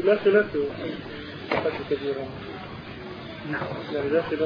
لا خلاف حد كبير. نعم لا خلاف.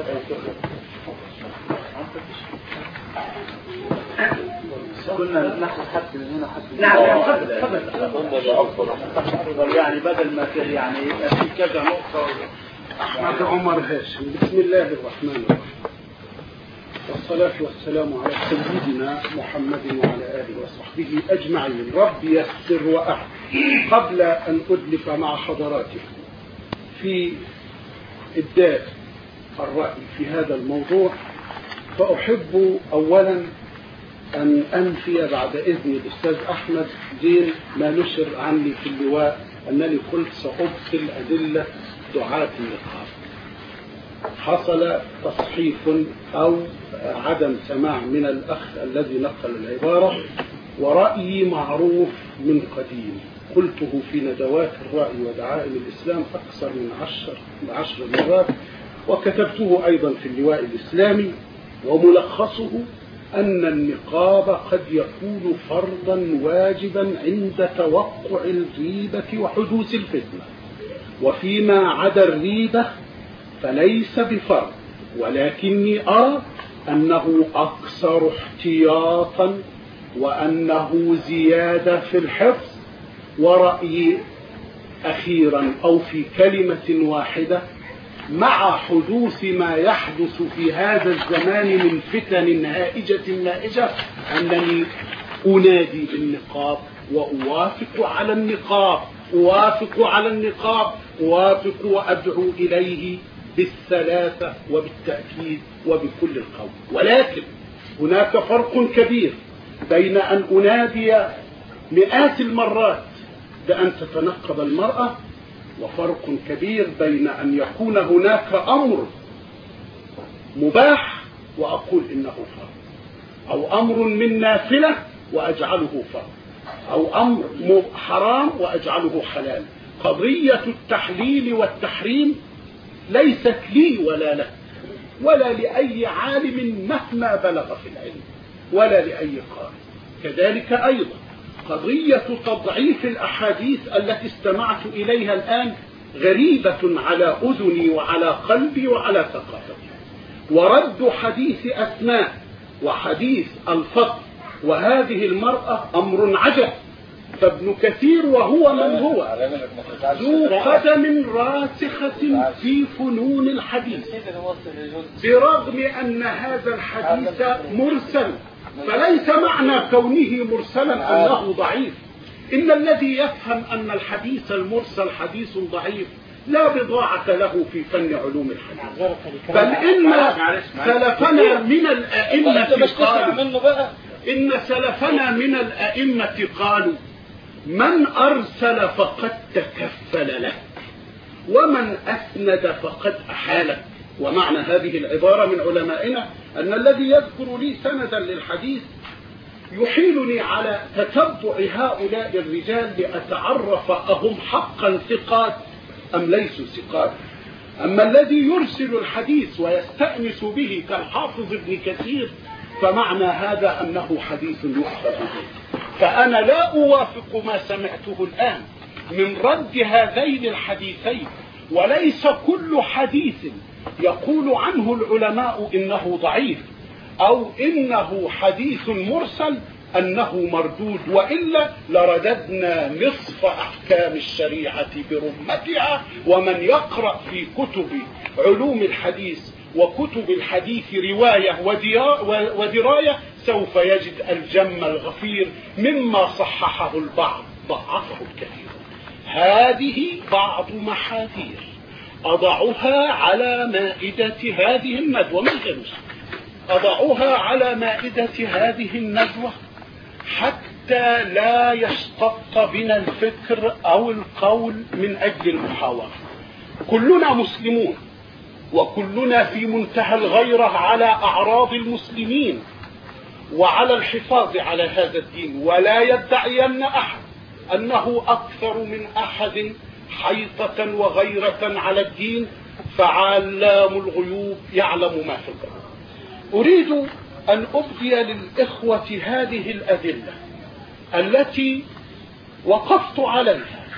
كنا ناخذ حد من هنا حد من نعم تفضل يعني بدل ما يعني في كذا نقطة. أحمد عمر هاشم. بسم الله الرحمن الرحيم، والصلاة والسلام على سيدنا محمد وعلى آله وصحبه أجمعين. رب يسر وأعن. قبل أن أدلف مع حضراتكم في إبداء الرأي في هذا الموضوع، فأحب أولا أن أنفي بعد إذن الأستاذ أحمد دين ما نشر عني في اللواء أنني قلت سأبطل أدلة دعاة النقاب. حصل تصحيف أو عدم سماع من الأخ الذي نقل العبارة، ورأيي معروف من قديم، قلته في ندوات الرأي ودعائم الإسلام أكثر من 10 مرات، وكتبته أيضا في اللواء الإسلامي، وملخصه أن النقاب قد يكون فرضا واجبا عند توقع الريبة وحدوث الفتنة، وفيما عدا الريبة فليس بفرض، ولكني أرى أنه أكثر احتياطا وأنه زيادة في الحفظ. ورأيي أخيرا أو في كلمة واحدة، مع حدوث ما يحدث في هذا الزمان من فتن هائجة نائجة، أنني أنادي بالنقاب وأوافق على النقاب، أوافق وأدعو إليه بالثلاثة وبالتأكيد وبكل القول. ولكن هناك فرق كبير بين أن أنادي مئات المرات بأن تتنقب المرأة، وفرق كبير بين أن يكون هناك أمر مباح وأقول إنه فرض، أو أمر من نافلة وأجعله فرض، أو أمر حرام وأجعله حلال. قضية التحليل والتحريم ليست لي ولا لك ولا لأي عالم مهما بلغ في العلم ولا لأي قارئ. كذلك أيضا قضية تضعيف الأحاديث التي استمعت إليها الآن غريبة على أذني وعلى قلبي وعلى ثقافتي. ورد حديث أسماء وحديث الفضل وهذه المرأة أمر عجب. فابن كثير وهو من هو ذو قدم راسخة في فنون الحديث، برغم أن هذا الحديث مرسل، فليس معنى كونه مرسلا أنه ضعيف. إن الذي يفهم أن الحديث المرسل حديث ضعيف لا بضاعة له في فن علوم الحديث. بل إن سلفنا من الأئمة قالوا من أرسل فقد تكفل له، ومن أسند فقد أحاله. ومعنى هذه العبارة من علمائنا أن الذي يذكر لي سندا للحديث يحيلني على تتبع هؤلاء الرجال لأتعرف أهم حقا ثقات أم ليسوا ثقات. أما الذي يرسل الحديث ويستأنس به كالحافظ ابن كثير فمعنى هذا أنه حديث يؤخذ به. فأنا لا أوافق ما سمعته الآن من رد هذين الحديثين. وليس كل حديث يقول عنه العلماء إنه ضعيف أو إنه حديث مرسل أنه مردود، وإلا لرددنا نصف أحكام الشريعة برمتها. ومن يقرأ في كتب علوم الحديث وكتب الحديث رواية ودراية سوف يجد الجم الغفير مما صححه البعض ضعفه الكثير. هذه بعض محاذير أضعها على مائدة هذه الندوة، أضعها على مائدة هذه الندوة حتى لا يشتق بنا الفكر أو القول من أجل المحاورة. كلنا مسلمون، وكلنا في منتهى الغيرة على أعراض المسلمين وعلى الحفاظ على هذا الدين. ولا يدعين أحد أنه أكثر من أحد حيطة وغيرة على الدين، فعلام الغيوب يعلم ما في القلوب. أريد أن أبدي للإخوة هذه الأدلة التي وقفت عليها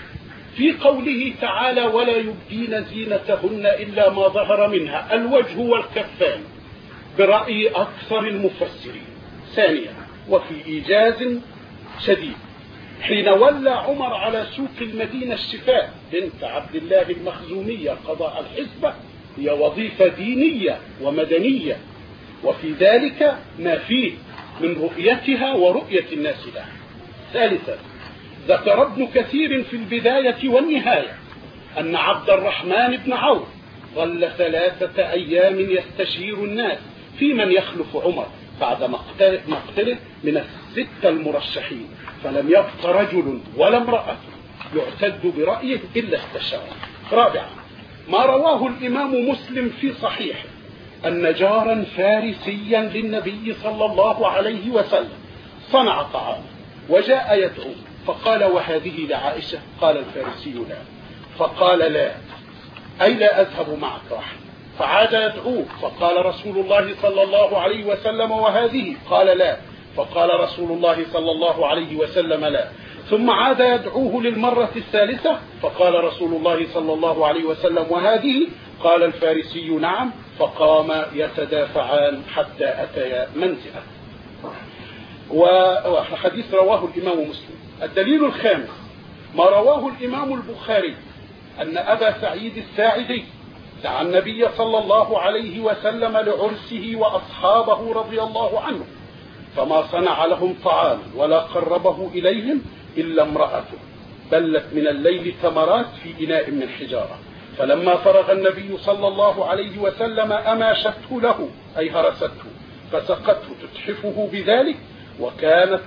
في قوله تعالى ولا يبدين زينتهن إلا ما ظهر منها الوجه والكفان برأي أكثر المفسرين. ثانيا وفي إيجاز شديد حين ولى عمر على سوق المدينة الشفاء بنت عبد الله المخزومية قضاء الحسبة هي وظيفة دينية ومدنية، وفي ذلك ما فيه من رؤيتها ورؤية الناس لها. ثالثا ذكر ابن كثير في البداية والنهاية أن عبد الرحمن بن عوف ظل 3 أيام يستشير الناس في من يخلف عمر بعد مقتله من 6 المرشحين، فلم يبق رجل ولا امرأة يعتد برأيه إلا استشار. رابعا ما رواه الإمام مسلم في صحيحه أن جارا فارسيا للنبي صلى الله عليه وسلم صنع طعام وجاء يدعو فقال وهذه لعائشة؟ قال الفارسي لا، فقال لا أي لا أذهب معك راح، فعاد يدعوه فقال رسول الله صلى الله عليه وسلم وهذه؟ قال لا، فقال رسول الله صلى الله عليه وسلم لا، ثم عاد يدعوه للمرة الثالثة فقال رسول الله صلى الله عليه وسلم وهذه؟ قال الفارسي نعم، فقام يتدافعان حتى أتيا منزله. وحديث رواه الإمام مسلم. الدليل الخامس ما رواه الإمام البخاري أن أبا سعيد الساعدي دعا النبي صلى الله عليه وسلم لعرسه وأصحابه رضي الله عنه، فما صنع لهم طعام ولا قربه إليهم إلا امرأته بلت من الليل تمرات في إناء من حجارة، فلما فرغ النبي صلى الله عليه وسلم أماشته له أي هرسته فسقته تتحفه بذلك، وكانت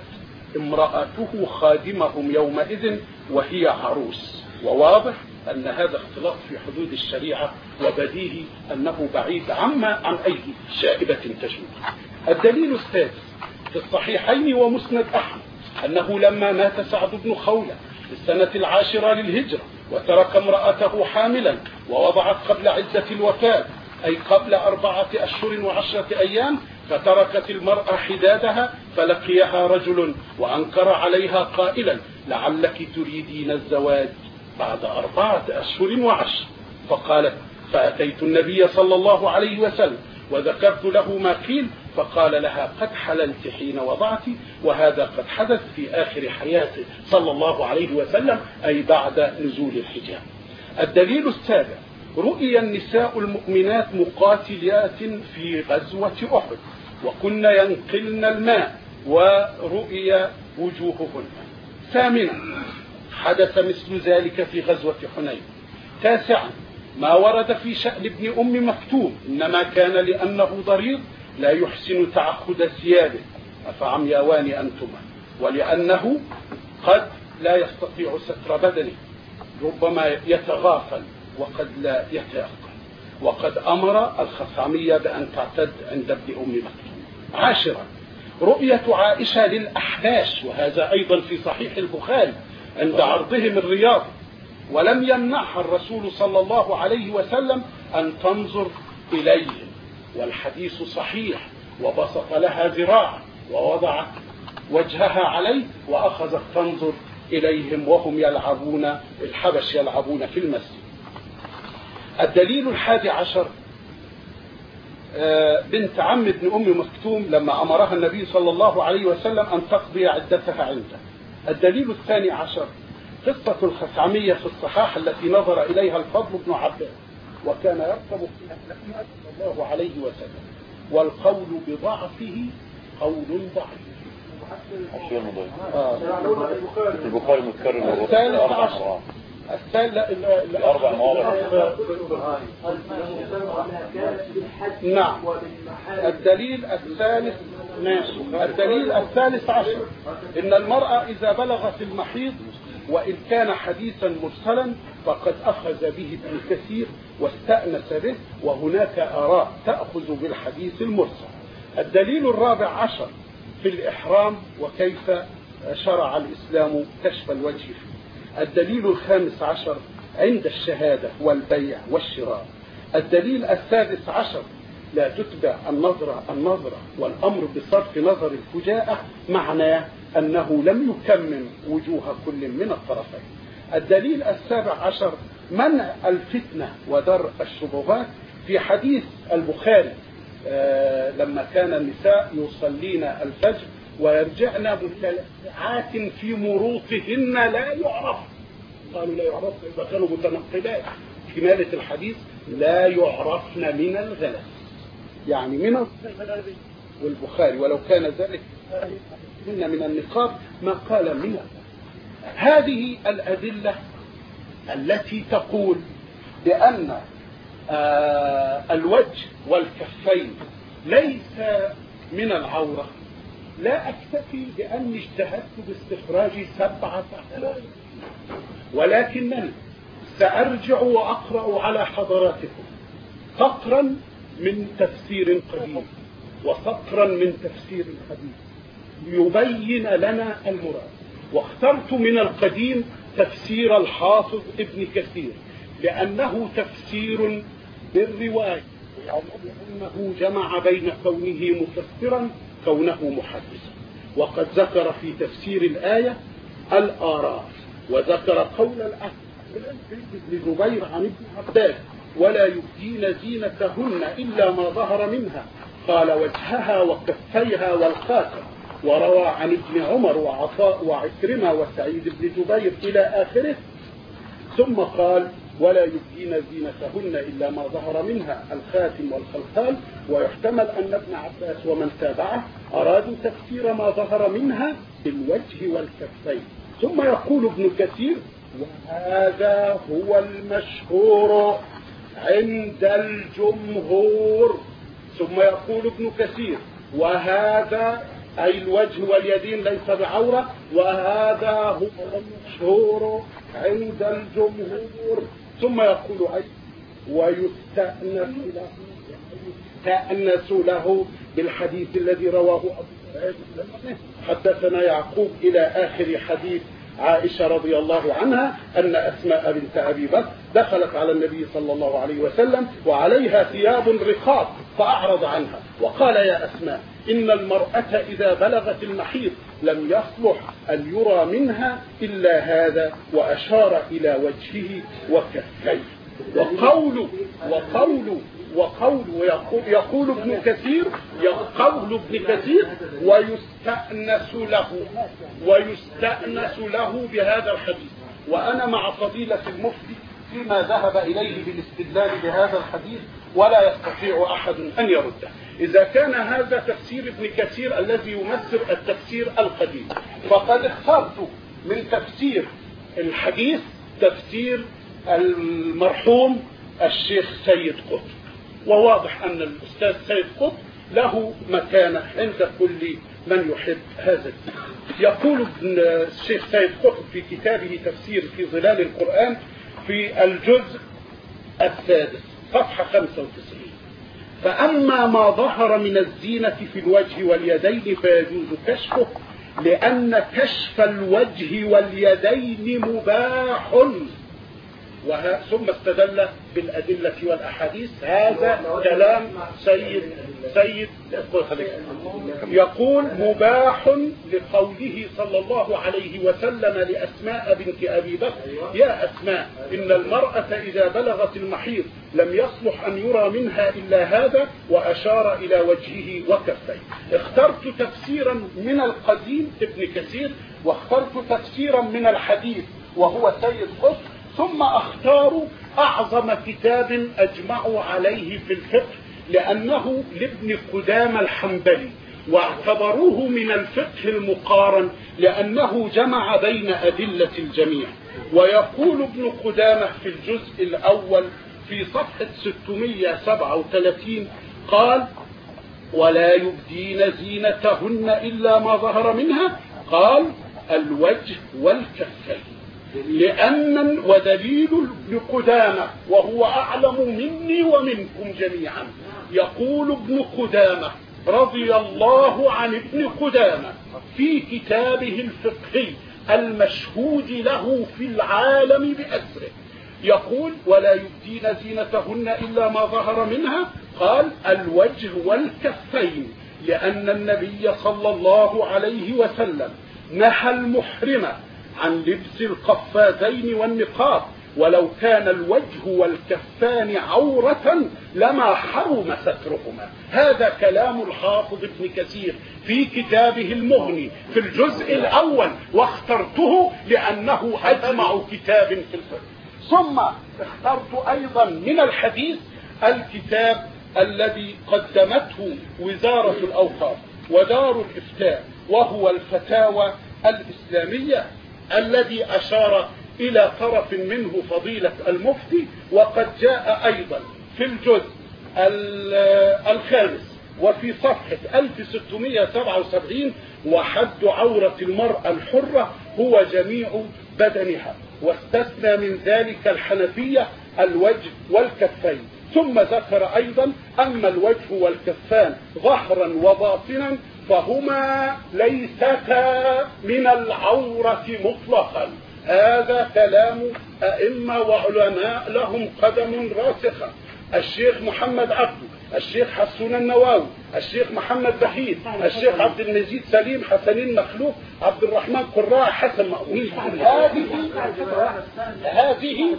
امرأته خادمهم يومئذ وهي عروس. وواضح أن هذا اختلاط في حدود الشريعة وبديهي أنه بعيد عن أي شائبة تجوز. الدليل السادس في الصحيحين ومسند أحمد أنه لما مات سعد بن خولة في السنة 10 للهجرة وترك امرأته حاملا ووضعت قبل عدة الوفاة أي قبل 4 أشهر و10 أيام، فتركت المرأة حدادها فلقيها رجل وأنكر عليها قائلا لعلك تريدين الزواج بعد 4 أشهر و10، فقالت فأتيت النبي صلى الله عليه وسلم وذكرت له ما قيل، فقال لها قد حللت حين وضعت، وهذا قد حدث في آخر حياته صلى الله عليه وسلم أي بعد نزول الحجاب. الدليل السابع رؤي النساء المؤمنات مقاتلات في غزوة أحد وكن ينقلن الماء ورؤي وجوههن. ثامنا حدث مثل ذلك في غزوة حنين. تاسعا ما ورد في شأن ابن أم مكتوم إنما كان لأنه ضرير لا يحسن تعقد ثيابه أفعمياوان أنتما، ولأنه قد لا يستطيع ستر بدنه ربما يتغافل وقد لا يتيقن، وقد أمر الخثعمية بأن تعتد عند ابن أم مكتوم. عاشرا رؤية عائشة للأحباش، وهذا أيضا في صحيح البخاري عند عرضهم الرياض، ولم يمنعها الرسول صلى الله عليه وسلم أن تنظر إليهم، والحديث صحيح، وبسط لها ذراعا ووضعت وجهها عليه وأخذت تنظر إليهم وهم يلعبون الحبش يلعبون في المسجد. الدليل 11 بنت عم ابن أم مكتوم لما أمرها النبي صلى الله عليه وسلم أن تقضي عدتها عنده. الدليل 12 قصة الخثعمية في الصحاح التي نظر إليها الفضل بن عباس وكان يرقب في أهلها صلى الله عليه وسلم، والقول بضعفه قول ضعيف. البخاري متكرر الثالث عشر اربع مواضع. نعم. الدليل الثالث عشر إن المرأة إذا بلغت المحيض وإن كان حديثا مرسلا فقد أخذ به ابن كثير واستأنس به، وهناك آراء تأخذ بالحديث المرسل. الدليل 14 في الإحرام وكيف شرع الإسلام كشف الوجه فيه. الدليل 15 عند الشهادة والبيع والشراء. الدليل 16 لا تتبع النظرة والأمر بصرف نظر الفجاءة، معناه أنه لم يكمم وجوه كل من الطرفين. الدليل السابع عشر منع الفتنة ودرء الشبهات في حديث البخاري لما كان النساء يصلين الفجر ويرجعن متلعات في مروطهن لا يعرف، قالوا لا يعرفن إذا كانوا متنقلات، كمالة الحديث لا يعرفن من الغلس، يعني من الغلس. والبخاري ولو كان ذلك من النقاب ما قال منه. هذه الأدلة التي تقول بأن الوجه والكفين ليس من العورة، لا أكتفي بأني اجتهدت باستخراج 7 أحاديث، ولكنني سأرجع وأقرأ على حضراتكم سطرا من تفسير قديم وسطرا من تفسير حديث يبين لنا المراد. واخترت من القديم تفسير الحافظ ابن كثير لأنه تفسير بالرواية، لأنه جمع بين كونه مفسرا كونه محدثا. وقد ذكر في تفسير الآية الآراء، وذكر قول الأهل ابن زبير عن ابن عباس ولا يبدين زينتهن إلا ما ظهر منها، قال وجهها وكفيها والخاتم. وروى عن ابن عمر وعطاء وعكرمة وسعيد بن جبير إلى آخره، ثم قال ولا يبدين زينتهن إلا ما ظهر منها الخاتم والخلخال. ويحتمل أن ابن عباس ومن تابعه أرادوا تفسير ما ظهر منها بالوجه والكفين. ثم يقول ابن كثير وهذا هو المشهور عند الجمهور. ثم يقول ابن كثير وهذا أي الوجه واليدين ليس بعورة، وهذا هو المشهور عند الجمهور. ثم يقول أي ويستأنس له بالحديث الذي رواه أبو سعيد حدثنا يعقوب إلى آخر حديث عائشة رضي الله عنها أن أسماء بنت أبي بكر دخلت على النبي صلى الله عليه وسلم وعليها ثياب رقاق فأعرض عنها وقال يا أسماء إن المرأة إذا بلغت المحيض لم يصلح أن يرى منها إلا هذا، وأشار إلى وجهه وكفيه. يقول ابن كثير ويستأنس له بهذا الحديث. وأنا مع فضيلة المفتي فيما ذهب إليه بالاستدلال بهذا الحديث ولا يستطيع أحد أن يرده. إذا كان هذا تفسير ابن كثير الذي يمثل التفسير القديم، فقد اخترت من تفسير الحديث تفسير المرحوم الشيخ سيد قطب. وواضح أن الأستاذ سيد قطب له مكانة عند كل من يحب هذا الدين. يقول الشيخ سيد قطب في كتابه تفسير في ظلال القرآن في الجزء 6 صفحة 95 فأما ما ظهر من الزينة في الوجه واليدين فيجوز كشفه، لأن كشف الوجه واليدين مباح. ثم استدل بالأدلة والأحاديث. هذا كلام سيد يقول مباح لقوله صلى الله عليه وسلم لأسماء بنت أبي بكر يا أسماء إن المرأة إذا بلغت المحيض لم يصلح أن يرى منها إلا هذا، وأشار إلى وجهه وكفيه. اخترت تفسيرا من القديم ابن كثير، واخترت تفسيرا من الحديث وهو سيد قطب، ثم اختار أعظم كتاب أجمعوا عليه في الفقه لأنه لابن قدامة الحنبلي، واعتبروه من الفقه المقارن لأنه جمع بين أدلة الجميع. ويقول ابن قدامة في الجزء الأول في صفحة 637 قال ولا يبدين زينتهن إلا ما ظهر منها، قال الوجه والكفين. لأن ودليل ابن قدامة وهو أعلم مني ومنكم جميعا، يقول ابن قدامة رضي الله عن ابن قدامة في كتابه الفقهي المشهود له في العالم بأسره، يقول ولا يبدين زينتهن إلا ما ظهر منها، قال الوجه والكفين، لأن النبي صلى الله عليه وسلم نهى المحرمة عن لبس القفازين والنقاب، ولو كان الوجه والكفان عورة لما حرم سترهما. هذا كلام الحافظ ابن كثير في كتابه المغني في الجزء الأول، واخترته لأنه أجمع كتاب في الفقه. ثم اخترت أيضا من الحديث الكتاب الذي قدمته وزارة الأوقاف ودار الإفتاء، وهو الفتاوى الإسلامية، الذي أشار إلى طرف منه فضيلة المفتي. وقد جاء أيضا في الجزء الخامس وفي صفحة 1677: وحد عورة المرأة الحرة هو جميع بدنها، واستثنى من ذلك الحنفية الوجه والكفين. ثم ذكر أيضا: أما الوجه والكفان ظهرا وباطنا فهما ليستا من العورة مطلقا. هذا كلام أئمة وعلماء لهم قدم راسخة: الشيخ محمد عبده، الشيخ حسون النواوي، الشيخ محمد بحير، الشيخ عبد المجيد سليم، حسنين مخلوق، عبد الرحمن قراء، حسن مأمون. هذه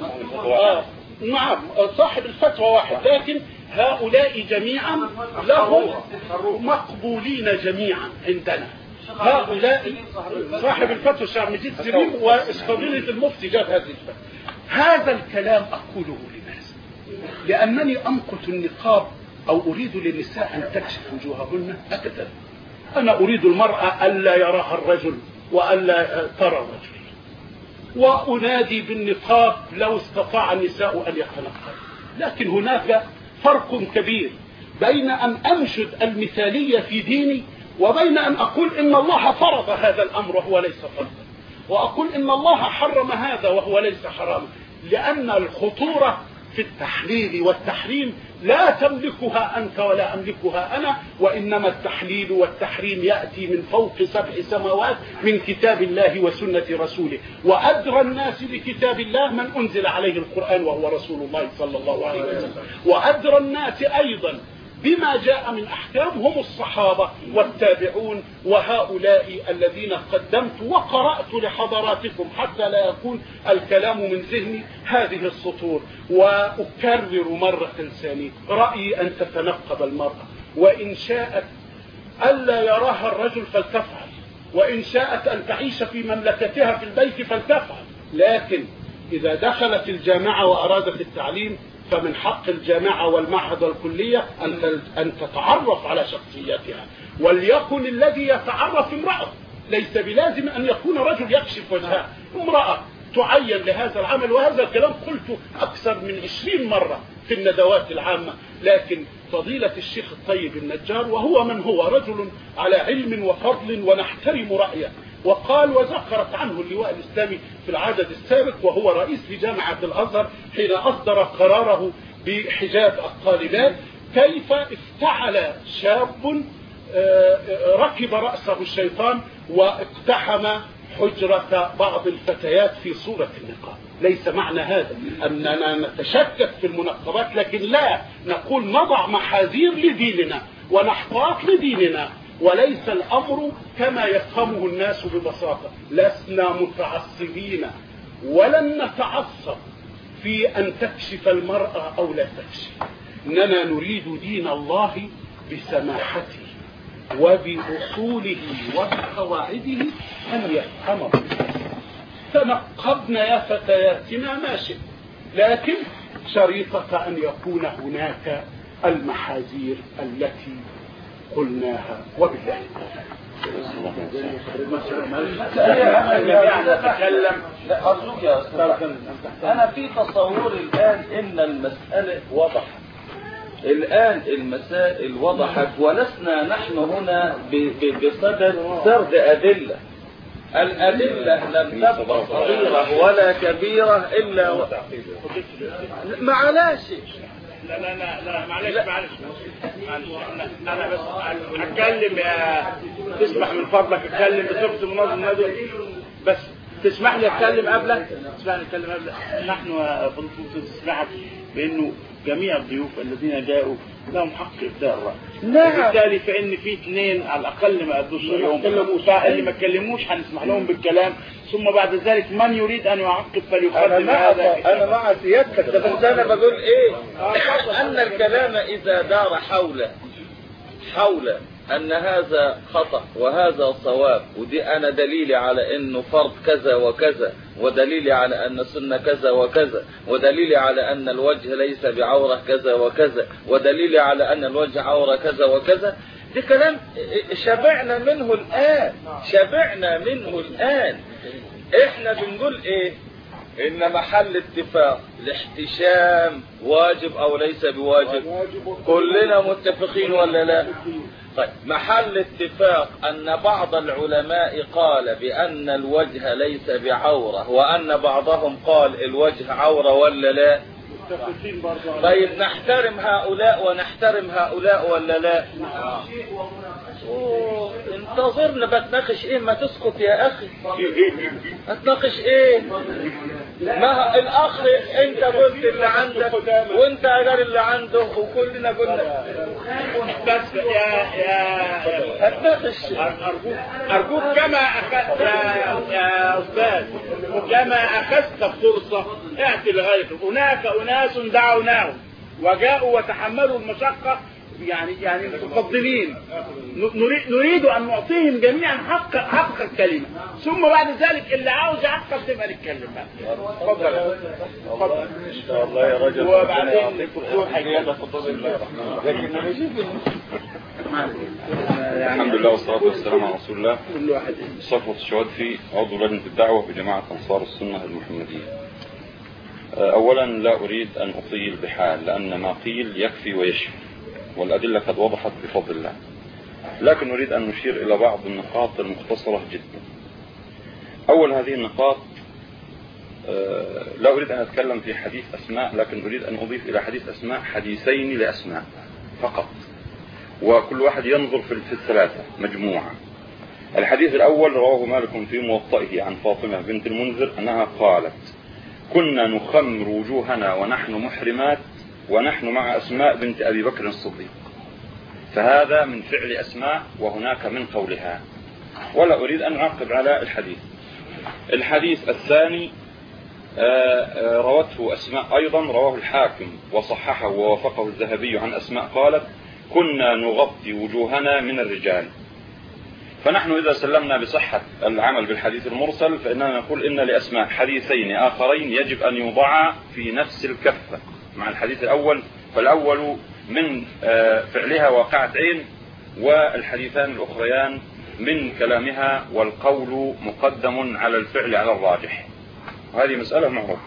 نعم صاحب الفتوى واحد، لكن هؤلاء جميعا لهم مقبولين جميعا عندنا. هؤلاء صاحب الفتوى الشيخ مجيد سليم وفضيلة المفتي جاب هذه الفتوى. هذا الكلام أقوله لماذا؟ لأنني أمقت النقاب أو أريد للنساء أن تكشف وجوههن؟ أبدا. أنا أريد المرأة ألا يراها الرجل وألا ترى الرجل، وأنادي بالنقاب لو استطاع النساء أن يتنقب. لكن هناك فرق كبير بين أن أنشد المثالية في ديني وبين أن أقول إن الله فرض هذا الأمر وهو ليس فرضا، وأقول إن الله حرم هذا وهو ليس حراما. لأن الخطورة في التحليل والتحريم لا تملكها أنت ولا أملكها أنا، وإنما التحليل والتحريم يأتي من فوق 7 سماوات من كتاب الله وسنة رسوله. وأدرى الناس بكتاب الله من أنزل عليه القرآن وهو رسول الله صلى الله عليه وسلم، وأدرى الناس أيضا بما جاء من أحكام هم الصحابة والتابعون، وهؤلاء الذين قدمت وقرأت لحضراتكم حتى لا يكون الكلام من ذهني هذه السطور. وأكرر مرة ثانية: رأيي أن تتنقب المرأة، وإن شاءت ألا يراها الرجل فلتفعل، وإن شاءت أن تعيش في مملكتها في البيت فلتفعل. لكن إذا دخلت الجامعة وأرادت التعليم فمن حق الجامعة والمعهد والكلية أن تتعرف على شخصيتها، وليكن الذي يتعرف امرأة، ليس بلازم أن يكون رجل يكشف وجهها، امرأة تعين لهذا العمل. وهذا الكلام قلته أكثر من 20 مرة في الندوات العامة. لكن فضيلة الشيخ الطيب النجار، وهو من هو رجل على علم وفضل ونحترم رأيه، وقال وذكرت عنه اللواء الإسلامي في العدد السابق وهو رئيس لجامعة الأزهر حين أصدر قراره بحجاب الطالبات: كيف افتعل شاب ركب رأسه الشيطان واقتحم حجرة بعض الفتيات في صورة النقاب. ليس معنى هذا أننا نتشكك في المنقبات، لكن لا نقول نضع محاذير لديننا ونحتاط لديننا، وليس الأمر كما يفهمه الناس ببساطة. لسنا متعصبين ولن نتعصب في أن تكشف المرأة أو لا تكشف، إننا نريد دين الله بسماحته وبأصوله وبقواعده أن يفهمه. تنقبن يا فتياتنا ما شئت، لكن شريطة أن يكون هناك المحاذير التي قلناها. وبالله أنا في تصور الآن إن المسألة وضحت، الآن المسائل وضحت، ولسنا نحن هنا بصدد سرد أدلة. الأدلة لم تبقى صغيرة ولا كبيرة إلا معلش لا معلش انا بس اتكلم، يا تسمح من فضلك اتكلم بصفة منظم ندوة بس. تسمح لي اتكلم قبلك؟ تسمح لي اتكلم قبلك؟ نحن تسمح بانه جميع الضيوف الذين جاءوا لهم حق ابداء الراي. وبالتالي فان في اثنين على الاقل ما ادوش رايهم، اللي ما اتكلموش هنسمح لهم بالكلام، ثم بعد ذلك من يريد ان يعقب فليقدم هذا. انا مع سيادتك، بس انا بقول ايه؟ ان الكلام اذا دار حول ان هذا خطأ وهذا صواب، ودي انا دليلي على انه فرض كذا وكذا، ودليلي على ان السنة كذا وكذا، ودليلي على ان الوجه ليس بعورة كذا وكذا، ودليلي على ان الوجه عورة كذا وكذا، دي كلام شبعنا منه الآن. احنا بنقول ايه؟ ان محل اتفاق الاحتشام واجب او ليس بواجب؟ كلنا متفقين ولا لا؟ طيب محل اتفاق ان بعض العلماء قال بان الوجه ليس بعورة، وان بعضهم قال الوجه عورة ولا لا؟ طيب نحترم هؤلاء ونحترم هؤلاء ولا لا؟ انتظرنا. بتناقش ايه؟ ما تسكت يا اخي. هتناقش ايه؟ ما الاخ انت قلت اللي عندك وانت غير اللي عنده وكلنا قلنا. بس يا هتناقش. ارجوك كما اخذت يا استاذ، كما اخذت فرصة اعطي لغيرك. هناك اناس دعوناهم وجاءوا وتحملوا المشقة، يعني متفضلين، نريد ان نعطيهم جميعا حق الكلمة، ثم بعد ذلك اللي عاوز يعقب تبقى نتكلم بقى. اتفضل ان شاء الله يا رجل. وبعدين الدكتور هيكلم. الحمد لله والصلاة والسلام على رسول الله. صفوة الشوادفي، عضو لجنة الدعوة بجماعة أنصار السنة المحمدية. أولا لا أريد أن أطيل بحال، لأن ما قيل يكفي ويشفي، والأدلة قد وضحت بفضل الله، لكن أريد أن نشير إلى بعض النقاط المختصرة جدا. أول هذه النقاط، لا أريد أن أتكلم في حديث أسماء، لكن أريد أن أضيف إلى حديث أسماء حديثين لأسماء فقط، وكل واحد ينظر في الثلاثة مجموعة. الحديث الأول رواه مالك في موطئه عن فاطمة بنت المنذر أنها قالت: كنا نخمر وجوهنا ونحن محرمات ونحن مع أسماء بنت أبي بكر الصديق. فهذا من فعل أسماء وهناك من قولها، ولا أريد أن أعقب على الحديث. الحديث الثاني روته أسماء أيضا، رواه الحاكم وصححه ووافقه الذهبي عن أسماء قالت: كنا نغطي وجوهنا من الرجال. فنحن إذا سلمنا بصحة العمل بالحديث المرسل فإننا نقول إن لأسماء حديثين آخرين يجب أن يوضعا في نفس الكفة مع الحديث الأول، فالأول من فعلها واقعة عين، والحديثان الأخريان من كلامها، والقول مقدم على الفعل على الراجح، وهذه مسألة معروفة.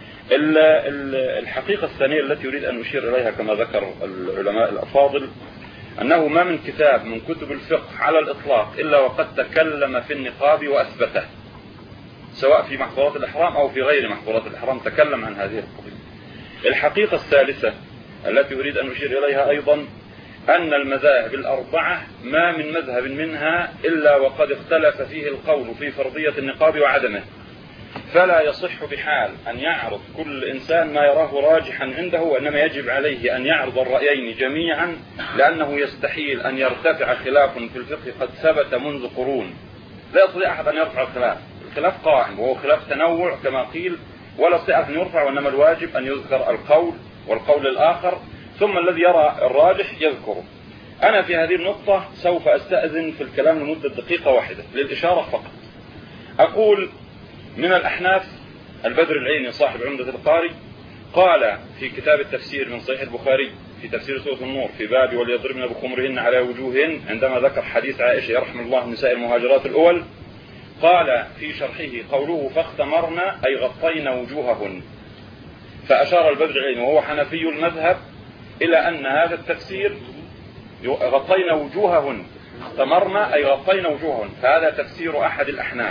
الحقيقة الثانية التي أريد أن أشير إليها كما ذكر العلماء الأفاضل، أنه ما من كتاب من كتب الفقه على الإطلاق إلا وقد تكلم في النقاب وأثبته، سواء في محظورات الإحرام أو في غير محظورات الإحرام تكلم عن هذه القضية. الحقيقة الثالثة التي أريد أن أشير إليها أيضا، أن المذاهب الأربعة ما من مذهب منها إلا وقد اختلف فيه القول في فرضية النقاب وعدمه، فلا يصح بحال أن يعرض كل إنسان ما يراه راجحا عنده، وإنما يجب عليه أن يعرض الرأيين جميعا، لأنه يستحيل أن يرتفع خلاف في الفقه قد ثبت منذ قرون. لا يستطيع أحد أن يرفع الخلاف قائم، وهو خلاف تنوع كما قيل، ولا يستطيع أن يرفع، وإنما الواجب أن يذكر القول والقول الآخر، ثم الذي يرى الراجح يذكره. أنا في هذه النقطة سوف أستأذن في الكلام لمدة دقيقة واحدة للإشارة فقط. أقول: من الأحناف البدر العيني صاحب عمدة القاري قال في كتاب التفسير من صحيح البخاري في تفسير سورة النور في باب وليضربن بخمرهن على وجوههن، عندما ذكر حديث عائشة يرحم الله نساء المهاجرات الأول، قال في شرحه قوله فاختمرن أي غطين وجوههن، فأشار البدر العيني وهو حنفي المذهب إلى أن هذا التفسير غطين وجوههن، اختمرن أي غطين وجوههن، فهذا تفسير أحد الأحناف.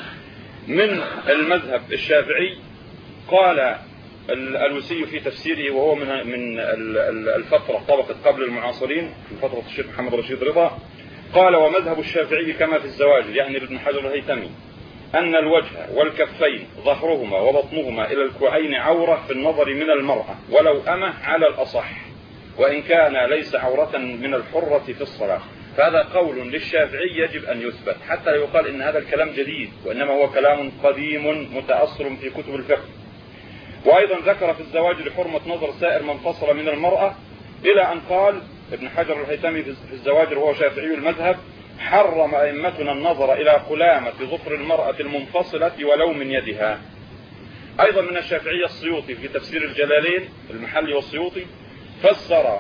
من المذهب الشافعي قال الألوسي في تفسيره، وهو من الفترة طبقة قبل المعاصرين في فترة الشيخ محمد رشيد رضا، قال: ومذهب الشافعي كما في الزواجر، يعني ابن حجر الهيثمي، أن الوجه والكفين ظهرهما وبطنهما إلى الكوعين عورة في النظر من المرأة ولو أمه على الأصح، وإن كان ليس عورة من الحرة في الصلاة. فهذا قول للشافعي يجب أن يثبت حتى لا يقال إن هذا الكلام جديد، وإنما هو كلام قديم متأصل في كتب الفقه. وأيضا ذكر في الزواج لحرمة نظر سائر من فصل من المرأة، إلى أن قال ابن حجر الهيثمي في الزواجر وهو شافعي المذهب: حرم أئمتنا النظر إلى قلامة ظفر المرأة المنفصلة ولو من يدها. أيضا من الشافعية السيوطي في تفسير الجلالين المحلي والسيوطي فسر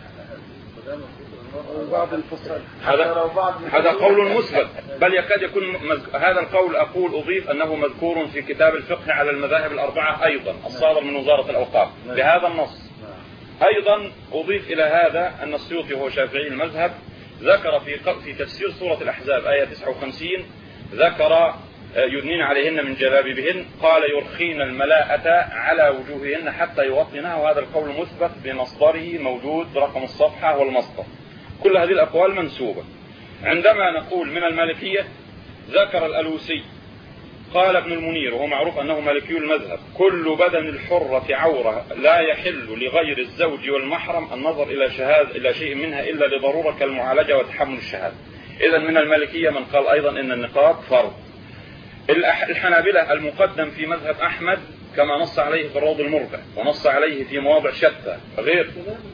هذا قول مثبت، بل يكاد يكون هذا القول أقول أضيف أنه مذكور في كتاب الفقه على المذاهب الأربعة أيضا الصادر من وزارة الأوقاف بهذا النص. أيضا أضيف إلى هذا أن السيوطي وهو شافعي المذهب ذكر في تفسير سورة الأحزاب آية 59 ذكر يدنين عليهن من جلابيبهن، قال يرخين الملاءة على وجوههن حتى يغطينها، وهذا القول مثبت بمصدره موجود رقم الصفحة والمصدر. كل هذه الأقوال منسوبة. عندما نقول من المالكية ذكر الألوسي قال ابن المنير وهو معروف أنه مالكي المذهب: كل بدن الحرة عورة لا يحل لغير الزوج والمحرم النظر إلى شيء منها إلا لضرورة كالمعالجة وتحمل الشهادة. إذن من المالكية من قال أيضا إن النقاب فرض. الحنابلة المقدم في مذهب أحمد كما نص عليه في الروض المربع ونص عليه في مواضع شتى غير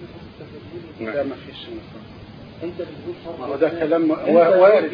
وده كلام وارد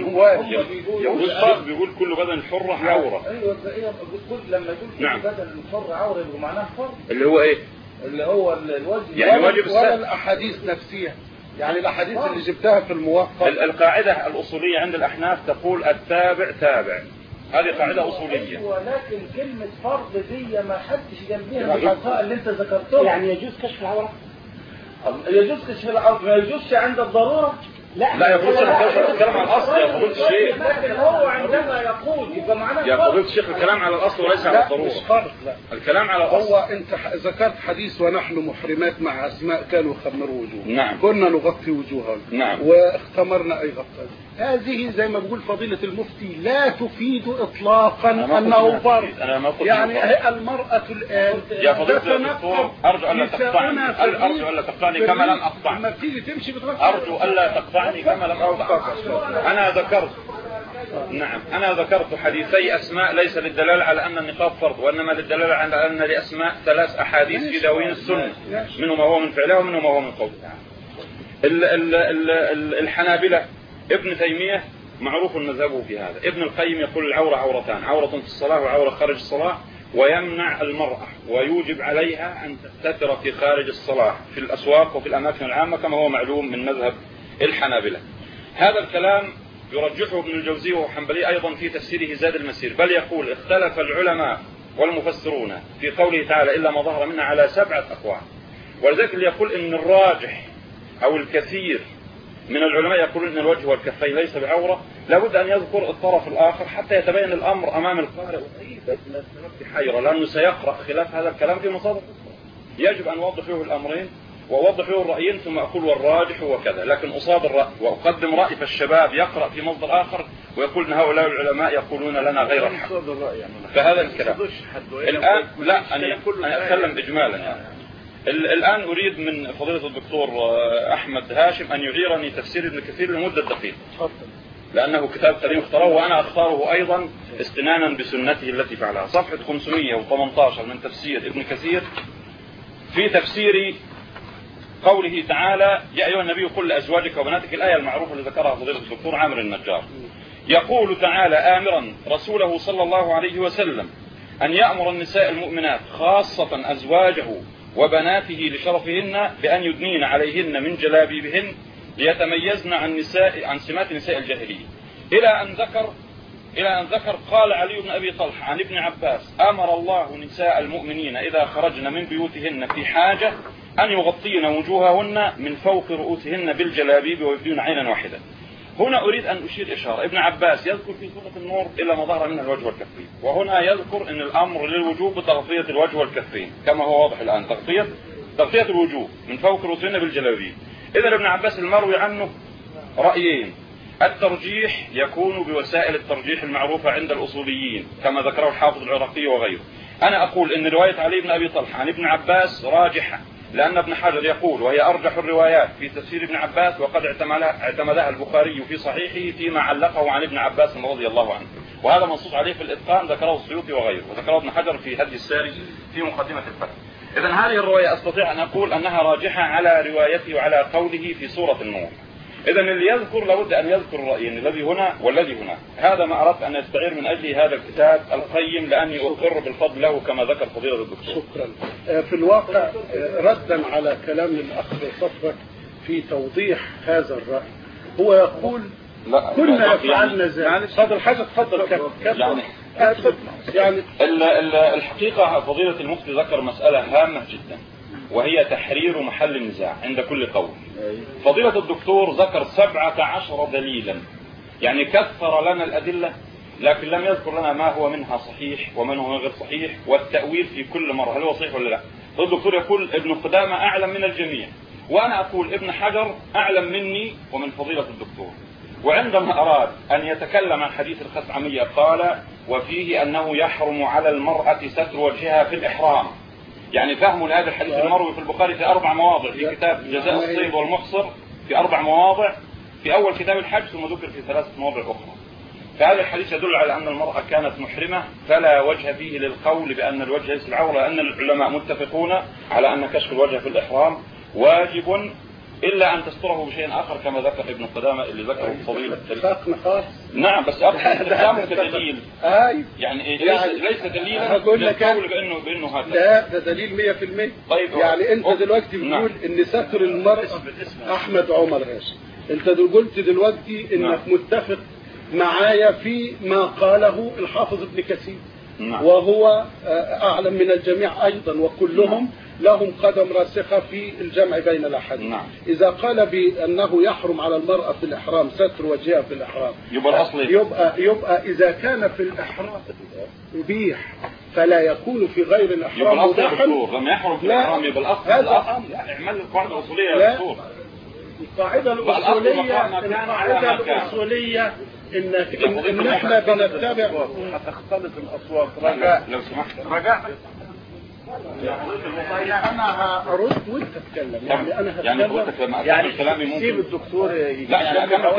بيقول كل بدن الحرة عورة. ايوه لما يقول نعم. بدن الحرة عورة يبقى معناها فرض، اللي هو ايه؟ اللي هو الوجه يعني واجب السد. ولا الاحاديث نفسها، يعني الاحاديث اللي جبتها في الموفق. القاعدة الأصولية عند الأحناف تقول التابع تابع، هذه قاعدة أصولية. ولكن كلمة فرض دي ما حدش جنبيها بالإلقاء اللي أنت ذكرته. يعني يجوز كشف العورة؟ يجوز كشف العورة، ما يجوزش عند الضرورة. لا يقول الكلام على الأصل يا فضيلة الشيخ. لكن هو عندما يقول يبقى معناه يا فضيلة الشيخ الكلام على الأصل وليس على الضرورة. الكلام على الأصل. هو أنت ذكرت حديث ونحن محرمات مع أسماء كانوا يخمروا وجوه. نعم. كنا نغطي وجوههم. نعم. واختمرنا أي غطاء. هذه زي ما بقول فضيلة المفتي لا تفيد إطلاقا أنه فرض. يعني المرأة الآن يا فضيلة الدكتور أرجو ألا تقطعني كما لم أقطع. لما بتيجي تمشي أرجو ألا تقطعني كما لم أقطع. أنا ذكرت حديثي أسماء ليس للدلالة على أن النقاب فرض، وإنما للدلالة على أن لأسماء 3 أحاديث في دواوين السنة، منه ما هو من فعلها ومنه ما هو من قولها. الحنابلة ابن تيمية معروف مذهبه في هذا. ابن القيم يقول العورة عورتان: عورة في الصلاة وعورة خارج الصلاة، ويمنع المرأة ويوجب عليها أن تستتر في خارج الصلاة في الأسواق وفي الأماكن العامة كما هو معلوم من مذهب الحنابلة. هذا الكلام يرجحه ابن الجوزي وهو حنبلي أيضا في تفسيره زاد المسير، بل يقول اختلف العلماء والمفسرون في قوله تعالى إلا ما ظهر منها على 7 أقوال. ولذلك اللي يقول إن الراجح أو الكثير من العلماء يقولون إن الوجه والكفين ليس بعورة، لابد أن يذكر الطرف الآخر حتى يتبين الأمر أمام القارئ حيرة، لأنه سيقرأ خلاف هذا الكلام في مصادر أخرى. يجب أن أوضح له الأمرين وأوضح له الرأيين ثم أقول والراجح وكذا، لكن أصاد الرأي وأقدم رأي فالشباب يقرأ في مصدر آخر ويقول إن هؤلاء العلماء يقولون لنا غير الحق. فهذا الكلام الآن لا أنا أتكلم إجمالا يعني. الآن أريد من فضيلة الدكتور أحمد هاشم أن يعيرني تفسير ابن كثير لمدة دقيقة، لأنه كتاب قديم اختاره وأنا أختاره أيضا استنانا بسنته التي فعلها. صفحة 518 من تفسير ابن كثير في تفسير قوله تعالى يا أيها النبي قل لأزواجك وبناتك، الآية المعروفة اللي ذكرها فضيلة الدكتور عامر النجار. يقول تعالى آمرا رسوله صلى الله عليه وسلم أن يأمر النساء المؤمنات خاصة أزواجه وبناته لشرفهن بأن يدنين عليهن من جلابيبهن ليتميزن عن سمات نساء الجاهلية، إلى أن ذكر قال علي بن أبي طلحة عن ابن عباس أمر الله نساء المؤمنين إذا خرجن من بيوتهن في حاجة أن يغطين وجوههن من فوق رؤوسهن بالجلابيب ويبدون عينا واحدة. هنا أريد أن أشير إشارة. ابن عباس يذكر في سورة النور إلا ما ظهر منها الوجه والكفين، وهنا يذكر أن الأمر للوجوب بتغطية الوجه والكفين كما هو واضح الآن، تغطية الوجوه من فوق رؤوسهن بالجلابيب. إذا ابن عباس المروي عنه رأيين: الترجيح يكون بوسائل الترجيح المعروفة عند الأصوليين كما ذكره الحافظ العراقي وغيره. أنا أقول إن رواية علي بن أبي طلحة عن ابن عباس راجحة، لأن ابن حجر يقول وهي أرجح الروايات في تفسير ابن عباس، وقد اعتمدها البخاري في صحيحه فيما علقه عن ابن عباس رضي الله عنه، وهذا منصوص عليه في الإتقان ذكره السيوطي وغيره، وذكره ابن حجر في هدي الساري في مقدمة الفتح. إذن هذه الرواية أستطيع أن أقول أنها راجحة على روايته وعلى قوله في سورة النور. إذن اللي يذكر لابد أن يذكر الرأيين الذي هنا والذي هنا. هذا ما أردت أن يستعير من أجل هذا الكتاب القيم، لأني أقر بالفضل له كما ذكر فضيلة الدكتور. شكرا. في الواقع ردا على كلام الأخ صفوت في توضيح هذا الرأي، هو يقول كنا فعلنا ذلك. يعني تفضل حاجة، تفضل يعني الحقيقة فضيلة المفتي ذكر مسألة هامة جدا، وهي تحرير محل النزاع عند كل قول. فضيلة الدكتور ذكر 17 دليلا، يعني كثر لنا الأدلة، لكن لم يذكر لنا ما هو منها صحيح ومن هو غير صحيح، والتأويل في كل مرة هل هو صحيح ولا لا. الدكتور يقول ابن قدامة أعلم من الجميع، وأنا أقول ابن حجر أعلم مني ومن فضيلة الدكتور. وعندما أراد أن يتكلم عن حديث الخثعمية قال وفيه أنه يحرم على المرأة ستر وجهها في الإحرام، يعني فهم لهذا الحديث المروي في البخاري في 4 مواضع، في كتاب جزاء الصيد والمحصر في 4 مواضع، في أول كتاب الحج، ثم ذكر في 3 مواضع أخرى. فهذا الحديث يدل على أن المرأة كانت محرمة، فلا وجه فيه للقول بأن الوجه ليس العورة، لأن العلماء متفقون على أن كشف الوجه في الإحرام واجب، إلا أن تستره بشيء آخر كما ذكر ابن قدامة اللي ذكره الفضيل. نعم، بس أقصد كدليل. يعني ليس دليلا للقول بأنه هذا. لا، ده دليل 100%. طيب يعني أنت دلوقتي بتقول إن ستر المرأة أحمد عمر هاشم، أنت قلت دلوقتي إنك متفق معايا في ما قاله الحافظ ابن كثير، وهو أعلم من الجميع أيضا، وكلهم لهم قدم راسخة في الجمع بين الأحاديث. إذا قال بأنه يحرم على المرأة في الإحرام ستر وجهها في الإحرام، يبقى إذا كان في الإحرام يبيح فلا يكون في غير الإحرام مباحا. لما يحرم في الإحرام يبقى الأصل اعمل القاعدة الأصولية يا دكتور. القاعدة الأصولية إن إحنا بنتبع. هتختلط الأصوات. رجاء لو سمحت، رجاء. أنا هرد وأنت تتكلم. يعني أنا يعني قلت لما أكمل كلامي ممكن سيب الدكتور. لا، أكمل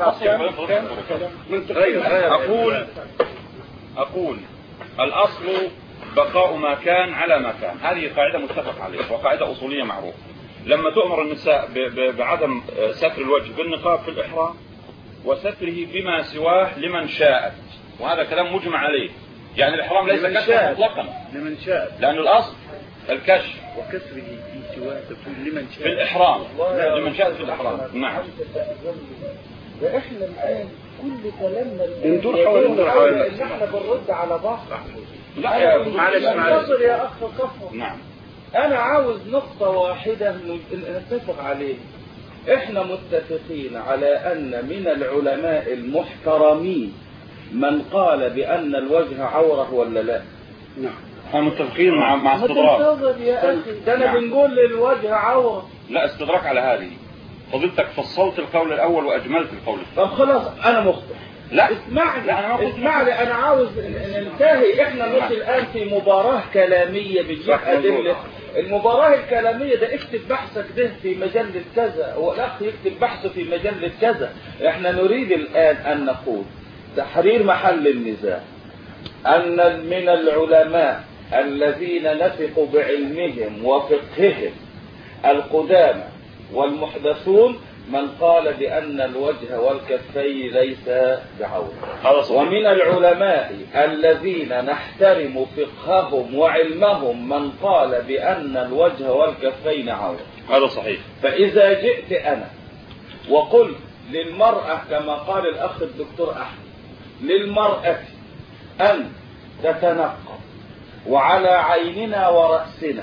كلامي. أقول الأصل بقاء ما كان على ما كان، هذه قاعدة متفق عليها وقاعدة أصولية معروفة. لما تؤمر النساء بعدم ستر الوجه بالنقاب في الإحرام وستره بما سواه لمن شاءت، وهذا كلام مجمع عليه، يعني الإحرام ليس كشفا مطلقا لمن شاء، لأن الأصل الكشف وكسره في سواه لمن شاء في الإحرام، لمن شاء في الإحرام. نعم. وإحنا الآن كل كلامنا بندور حوالين إن إحنا بنرد على بعض. لا يا معلش يا أخ صفوت. نعم. أنا عاوز نقطة واحدة نتفق عليه. إحنا متفقين على أن من العلماء المحترمين من قال بأن الوجه عورة ولا لا؟ نعم. احنا متفقين مع استدراك. يا أخي ده أنا بنقول للوجه عورة. لا، استدراك على هذه. فضلتك فصلت القول الأول وأجملت القول الثاني. طب خلاص أنا مخطئ. لا اسمعني أنا عاوز ننتهي. إحنا مش الآن في مباراة كلامية بتجيب أدلة. المباراة الكلامية ده اكتب بحثك ده في مجلة كذا، والأخ يكتب بحثه في مجلة كذا. إحنا نريد الآن أن نقول تحرير محل النزاع، أن من العلماء الذين نثق بعلمهم وفقههم القدامى والمحدثون من قال بأن الوجه والكفين ليس بعورة، ومن العلماء الذين نحترم فقههم وعلمهم من قال بأن الوجه والكفين عورة. هذا صحيح. فإذا جئت أنا وقلت للمرأة كما قال الأخ الدكتور أحمد، للمرأة أن تتنقب وعلى عيننا ورأسنا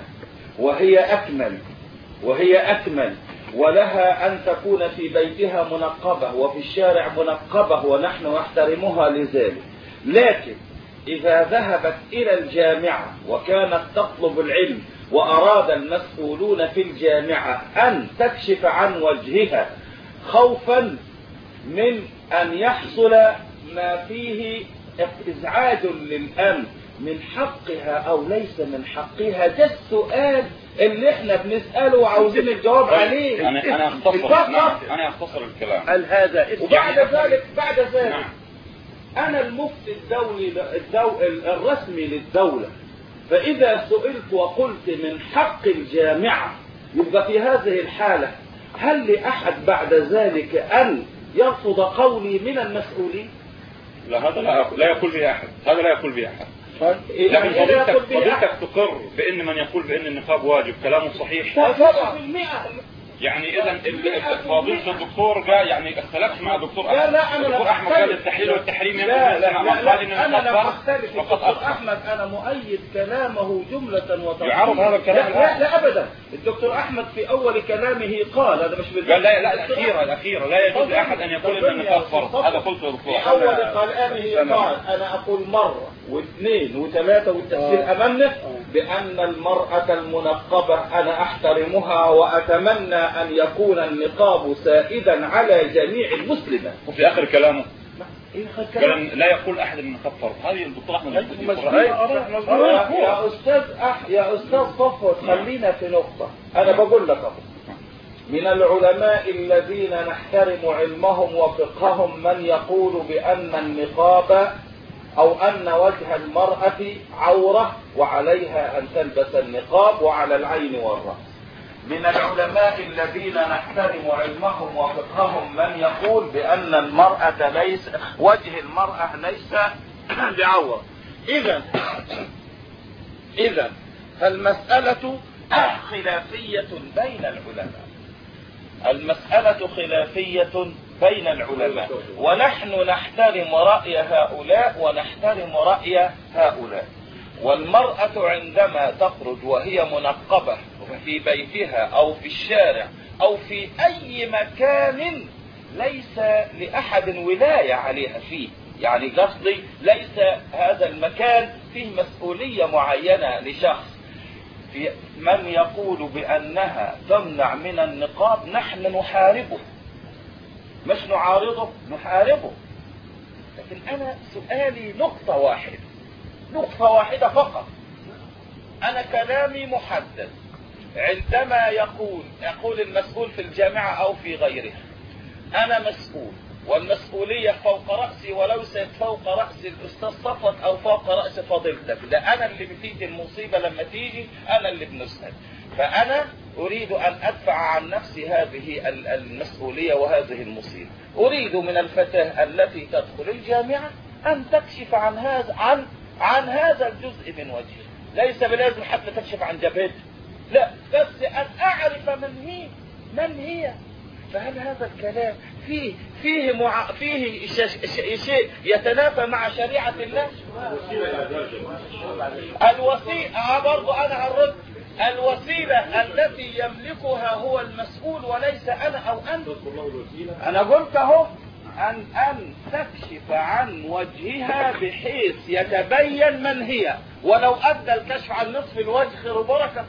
وهي أكمل ولها أن تكون في بيتها منقبة وفي الشارع منقبة ونحن نحترمها لذلك، لكن إذا ذهبت إلى الجامعة وكانت تطلب العلم وأراد المسؤولون في الجامعة أن تكشف عن وجهها خوفا من أن يحصل ما فيه إزعاج للأمن من حقها أو ليس من حقها. ده السؤال اللي احنا بنسأله وعاوزين الجواب عليه. أنا أختصر الكلام. قال هذا وبعد ذلك نعم. أنا المفتي الرسمي للدولة، فإذا سئلت وقلت من حق الجامعة، يبقى في هذه الحالة هل لأحد بعد ذلك أن يرفض قولي من المسؤولين؟ لا، هذا لا يقول به أحد، هذا لا يقول به أحد. لكن فضيلتك تقر بأن من يقول بأن النقاب واجب كلامه صحيح. يعني إذا فضيلة الدكتور جاء يعني اختلفت مع الدكتور أحمد. لا الدكتور أحمد قال التحليل والتحريم. لا أنا لم أختلف. الدكتور أحمد أنا مؤيد كلامه جملة وتفصيلا. يعرض هذا الكلام. لا أبدا. الدكتور أحمد في أول كلامه قال هذا مش قال لا الأخيرة لا يجوز لأحد أن يقول أن النقاب فرض. هذا قلت يا دكتور. في أول كلامه قال أنا أقول مرة واثنين وثلاثة والتفسير أمامنا بأن المرأة المنقبة أنا أحترمها وأتمنى أن يكون النقاب سائدا على جميع المسلمين. وفي آخر كلامه قال لا يقول أحد أن النقاب فرض. هذه الدكتور أحمد يا أستاذ صفوت، خلينا في نقطة. أنا بقول لك من العلماء الذين نحترم علمهم وفقههم من يقول بأن النقاب أو أن وجه المرأة عورة وعليها أن تلبس النقاب وعلى العين والرأس. من العلماء الذين نحترم علمهم وفقههم من يقول بأن المرأة وجه المرأة ليس بعورة. إذا فالمسألة خلافية بين العلماء. المسألة خلافية بين العلماء، ونحن نحترم رأي هؤلاء ونحترم رأي هؤلاء. والمرأة عندما تخرج وهي منقبة في بيتها أو في الشارع أو في أي مكان ليس لأحد ولاية عليها فيه، يعني قصدي ليس هذا المكان فيه مسؤولية معينة لشخص. في من يقول بأنها تمنع من النقاب نحن نحاربه، مش نعارضه، نحاربه. لكن أنا سؤالي نقطة واحدة فقط. أنا كلامي محدد. عندما يقول المسؤول في الجامعة أو في غيرها أنا مسؤول، والمسؤولية فوق رأسي وليست فوق رأس الأستاذ صفوت أو فوق رأس فضيلتك. ده أنا اللي بتيجي المصيبة لما تيجي أنا اللي بنسأل. فأنا أريد أن أدفع عن نفسي هذه المسؤولية وهذه المصيبة. أريد من الفتاة التي تدخل الجامعة أن تكشف عن هذا الجزء من وجهها. ليس بلازم حتى تكشف عن جبهتها، لا، بس أن أعرف من هي. فهل هذا الكلام فيه شيء يتنافى مع شريعة الله؟ الوسيلة برضو أنا هرد. الوسيلة التي يملكها هو المسؤول وليس أنا أو أنت. أنا قلت أهو أن تكشف عن وجهها بحيث يتبين من هي، ولو أدى الكشف عن نصف الوجه خير وبركة.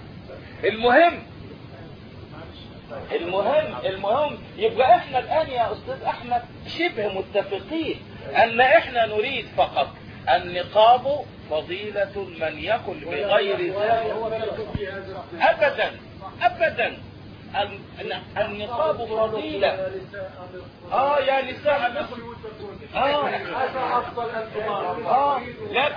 المهم يبقى احنا الآن يا أستاذ أحمد شبه متفقين أن احنا نريد فقط النقاب فضيلة من يقل بغير ذلك. أبدا النقاب فضيلة. يا نساء مصر. لا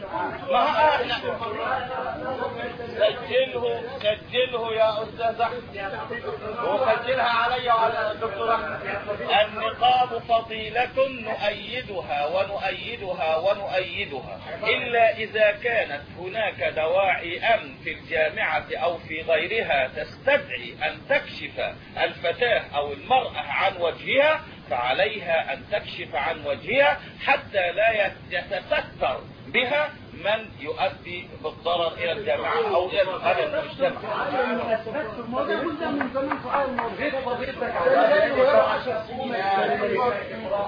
سجله يا أستاذ أحمد وسجلها علي وعلى الدكتور أحمد. النقاب فضيلة نؤيدها إلا إذا كانت هناك دواعي أمن في الجامعة أو في غيرها تستدعي أن تكشف الفتاة أو المرأة عن وجهها، فعليها أن تكشف عن وجهها حتى لا يتستر بها من يؤدي بالضرر إلى الجماعة أو إلى المجتمع.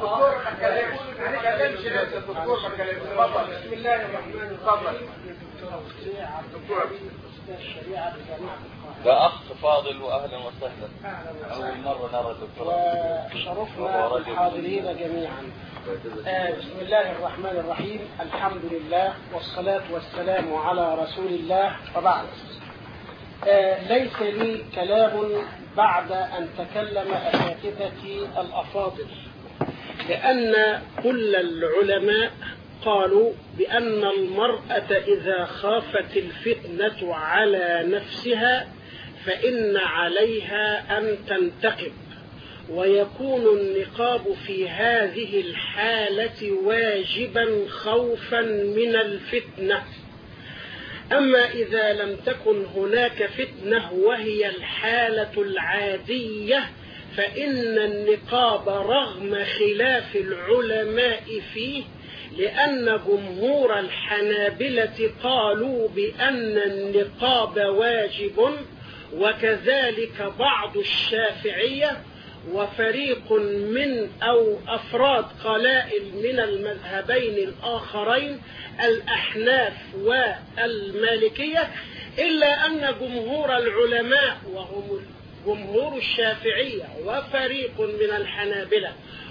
بسم الله الرحمن الرحيم. ده أخ فاضل وأهلا وسهلا. أول مرة نرى الدكتور. وشرفنا الحاضرين جميعا. بسم الله الرحمن الرحيم. الحمد لله والصلاة والسلام على رسول الله وبعد. ليس لي كلام بعد أن تكلم أساتذتي الأفاضل، لأن كل العلماء قالوا بأن المرأة إذا خافت الفتنة على نفسها فإن عليها أن تنتقب، ويكون النقاب في هذه الحالة واجبا خوفا من الفتنة. أما إذا لم تكن هناك فتنة وهي الحالة العادية فإن النقاب رغم خلاف العلماء فيه، لأن جمهور الحنابلة قالوا بأن النقاب واجب، وكذلك بعض الشافعية وفريق من أو أفراد قلائل من المذهبين الآخرين الأحناف والمالكية، إلا أن جمهور العلماء وهم جمهور الشافعية وفريق من الحنابلة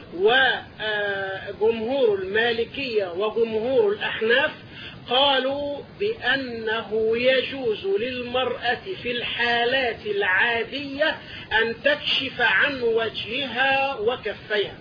وجمهور المالكية وجمهور الأحناف قالوا بأنه يجوز للمرأة في الحالات العادية أن تكشف عن وجهها وكفيها،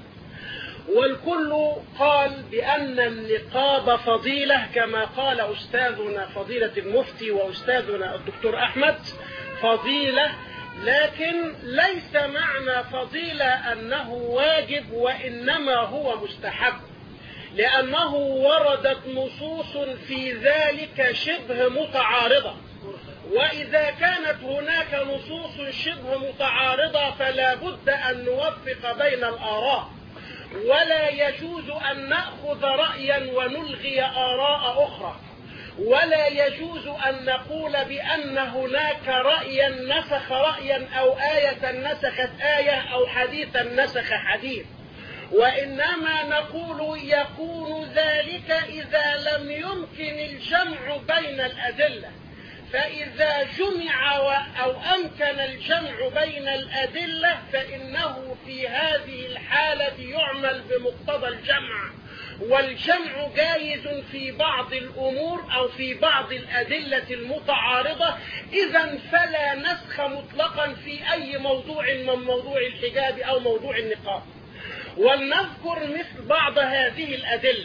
والكل قال بأن النقاب فضيلة كما قال أستاذنا فضيلة المفتي وأستاذنا الدكتور أحمد فضيلة، لكن ليس معنى فضيلة أنه واجب، وإنما هو مستحب، لأنه وردت نصوص في ذلك شبه متعارضة، وإذا كانت هناك نصوص شبه متعارضة فلا بد أن نوفق بين الآراء، ولا يجوز أن نأخذ رأيا ونلغي آراء أخرى، ولا يجوز أن نقول بأن هناك رأيا نسخ رأيا أو آية نسخت آية أو حديثا نسخ حديث، وإنما نقول يكون ذلك إذا لم يمكن الجمع بين الأدلة، فإذا جمع أو أمكن الجمع بين الأدلة فإنه في هذه الحالة يعمل بمقتضى الجمع، والجمع جائز في بعض الأمور أو في بعض الأدلة المتعارضة، إذا فلا نسخ مطلقا في أي موضوع من موضوع الحجاب أو موضوع النقاب. ولنذكر مثل بعض هذه الأدلة.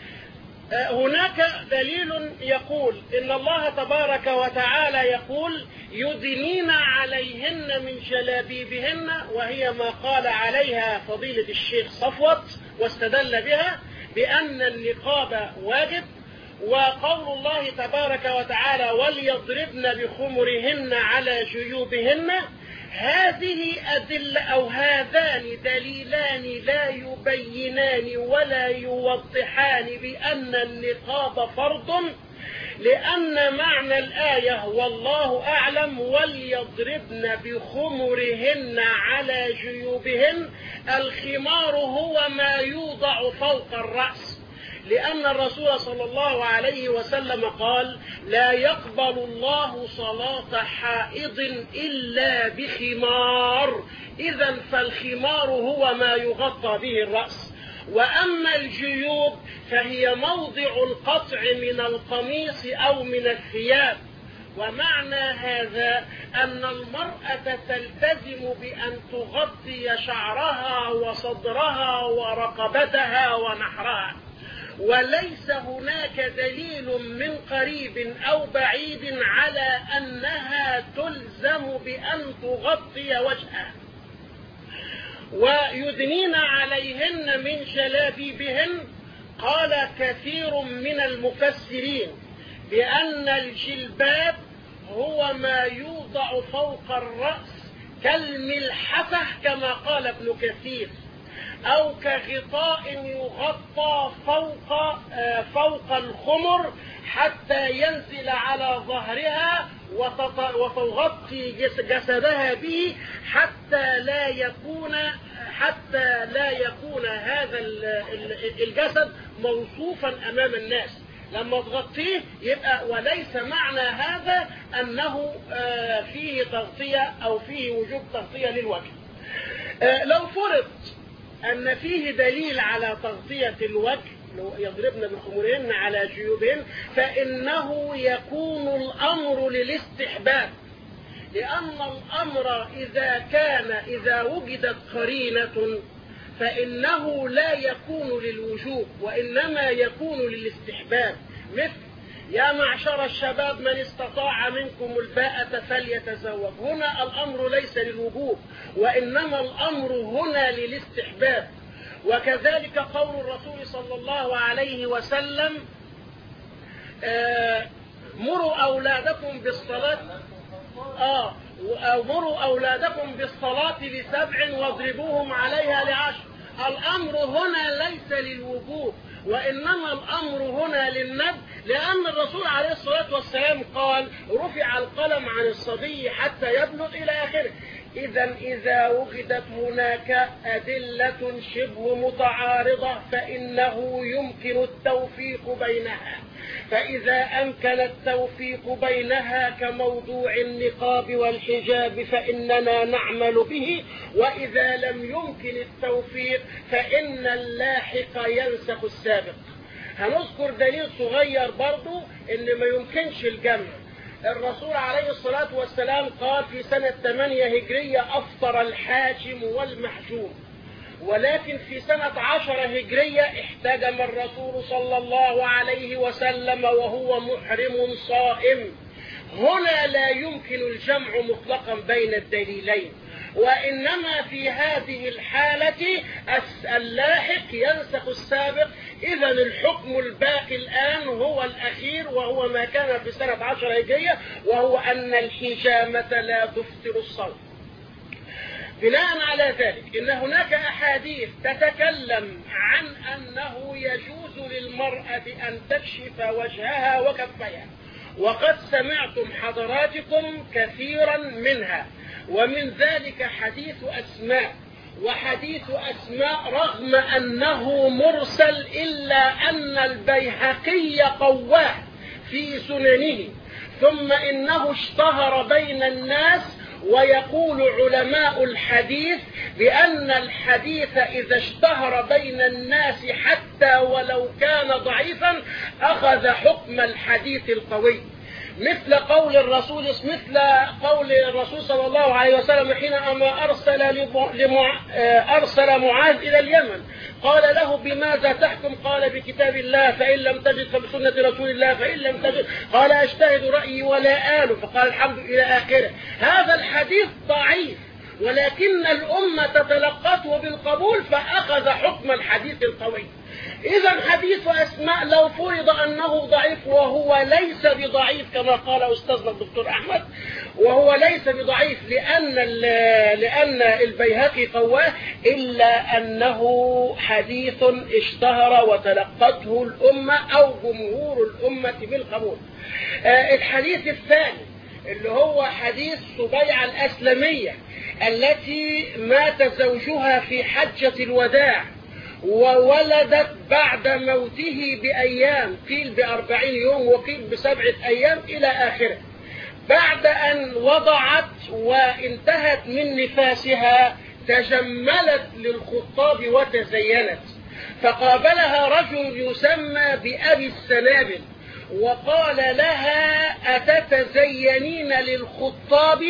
هناك دليل يقول إن الله تبارك وتعالى يقول يدنين عليهن من جلابيبهن، وهي ما قال عليها فضيلة الشيخ صفوت واستدل بها بأن النقاب واجب، وقول الله تبارك وتعالى وليضربن بخمرهن على جيوبهن. هذه أدلة أو هذان دليلان لا يبينان ولا يوضحان بأن النقاب فرض، لأن معنى الآية والله أعلم وليضربن بخمرهن على جيوبهن، الخمار هو ما يوضع فوق الرأس، لأن الرسول صلى الله عليه وسلم قال لا يقبل الله صلاة حائض إلا بخمار، إذا فالخمار هو ما يغطى به الرأس. وأما الجيوب فهي موضع القطع من القميص أو من الثياب، ومعنى هذا أن المرأة تلتزم بأن تغطي شعرها وصدرها ورقبتها ونحرها، وليس هناك دليل من قريب أو بعيد على أنها تلزم بأن تغطي وجهها. ويدنين عليهن من جلابيبهن، قال كثير من المفسرين بأن الجلباب هو ما يوضع فوق الرأس كالملحفة كما قال ابن كثير، أو كغطاء يغطى فوق الخمر حتى ينزل على ظهرها وتغطي جسدها به حتى لا يكون هذا الجسد موصوفا أمام الناس، لما تغطيه يبقى، وليس معنى هذا أنه فيه تغطية أو فيه وجوب تغطية للوجه. لو فرض أن فيه دليل على تغطية الوجه، لو يضربن بخمرهن على جيوبهن، فإنه يكون الأمر للاستحباب، لأن الأمر إذا وجدت قرينة فإنه لا يكون للوجوب وإنما يكون للاستحباب. مثل يا معشر الشباب من استطاع منكم الباءة فليتزوج، هنا الأمر ليس للوجوب وإنما الأمر هنا للاستحباب. وكذلك قول الرسول صلى الله عليه وسلم مروا أولادكم بالصلاة مروا أولادكم بالصلاة ل7 واضربوهم عليها ل10. الأمر هنا ليس للوجوب وإنما الأمر هنا للندب، لأن الرسول عليه الصلاة والسلام قال رفع القلم عن الصبي حتى يبلغ إلى آخره. إذا وجدت هناك أدلة شبه متعارضة فإنه يمكن التوفيق بينها، فإذا أمكن التوفيق بينها كموضوع النقاب والحجاب فإننا نعمل به، وإذا لم يمكن التوفيق فإن اللاحق ينسخ السابق. هنذكر دليل صغير برضو إن ما يمكنش الجمع. الرسول عليه الصلاة والسلام قال في سنة 8 هجرية أفطر الحاجم والمحجوم، ولكن في سنة 10 هجرية احتجم الرسول صلى الله عليه وسلم وهو محرم صائم. هنا لا يمكن الجمع مطلقا بين الدليلين، وإنما في هذه الحالة اللاحق ينسخ السابق. إذا الحكم الباقي الآن هو الأخير وهو ما كان في سنة 10 هجرية، وهو أن الحجامة لا تفطر الصوم. بناء على ذلك إن هناك أحاديث تتكلم عن أنه يجوز للمرأة أن تكشف وجهها وكفيها، وقد سمعتم حضراتكم كثيرا منها، ومن ذلك حديث أسماء. وحديث أسماء رغم أنه مرسل إلا أن البيهقي قواه في سننه، ثم إنه اشتهر بين الناس. ويقول علماء الحديث بأن الحديث إذا اشتهر بين الناس حتى ولو كان ضعيفا أخذ حكم الحديث القوي، مثل قول الرسول صلى الله عليه وسلم حينما أرسل معاذ إلى اليمن، قال له بماذا تحكم؟ قال بكتاب الله، فإن لم تجد فبسنة رسول الله، فإن لم تجد قال أجتهد رأيي ولا آله، فقال الحمد إلى آخره. هذا الحديث ضعيف ولكن الأمة تتلقته بالقبول فأخذ حكم الحديث القوي. إذا حديث أسماء لو فرض أنه ضعيف، وهو ليس بضعيف كما قال أستاذنا الدكتور أحمد، وهو ليس بضعيف لأن البيهقي قواه، إلا أنه حديث اشتهر وتلقته الأمة أو جمهور الأمة بالقبول. الحديث الثاني اللي هو حديث سبيعة الأسلمية التي مات زوجها في حجة الوداع وولدت بعد موته بأيام، قيل ب40 يوم وقيل ب7 أيام إلى آخره. بعد أن وضعت وانتهت من نفاسها تجملت للخطاب وتزينت، فقابلها رجل يسمى بأبي السنابل وقال لها أتتزينين للخطاب؟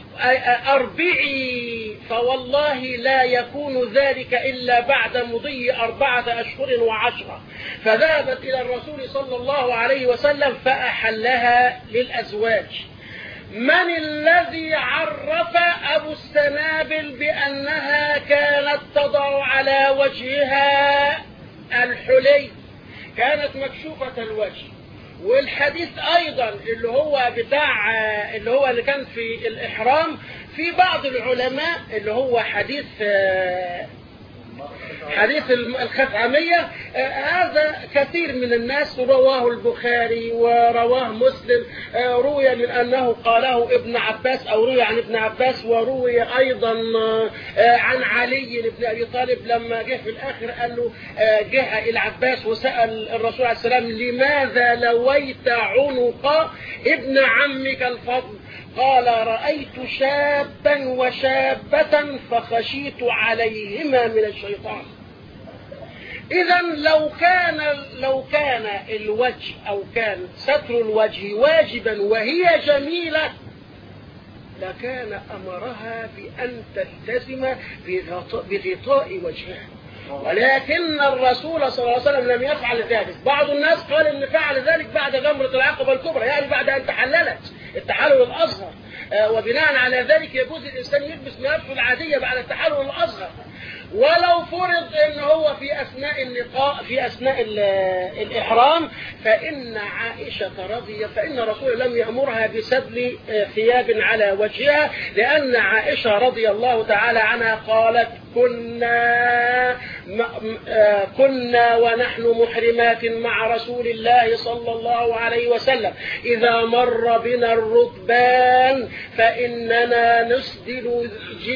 أربعي، فوالله لا يكون ذلك إلا بعد مضي 4 أشهر و10. فذهبت إلى الرسول صلى الله عليه وسلم فأحلها للأزواج. من الذي عرف أبو السنابل بأنها كانت تضع على وجهها الحلي؟ كانت مكشوفة الوجه. والحديث أيضا اللي كان في الإحرام في بعض العلماء اللي هو حديث حديث الخثعمية هذا كثير من الناس رواه البخاري ورواه مسلم، روي من أنه قاله ابن عباس أو روي عن ابن عباس، وروي أيضا عن علي بن أبي طالب لما جه في الآخر قال له جاء العباس وسأل الرسول عليه السلام لماذا لويت عنق ابن عمك الفضل؟ قال رأيت شابا وشابة فخشيت عليهما من الشيطان. إذا لو كان الوجه أو كان ستر الوجه واجبا وهي جميلة لكان أمرها بأن تلتزم بغطاء وجهها، ولكن الرسول صلى الله عليه وسلم لم يفعل ذلك. بعض الناس قال ان فعل ذلك بعد جمرة العقبة الكبرى، يعني بعد ان تحللت التحلل الاصغر، وبناء على ذلك يجوز الانسان يلبس ملابسه العادية بعد التحلل الاصغر، ولو فرض ان هو في اثناء اللقاء في اثناء الاحرام فان فان الرسول لم يامرها بسدل ثياب على وجهها، لان عائشه رضي الله تعالى عنها قالت كنا ونحن محرمات مع رسول الله صلى الله عليه وسلم إذا مر بنا الركبان فإننا نسدل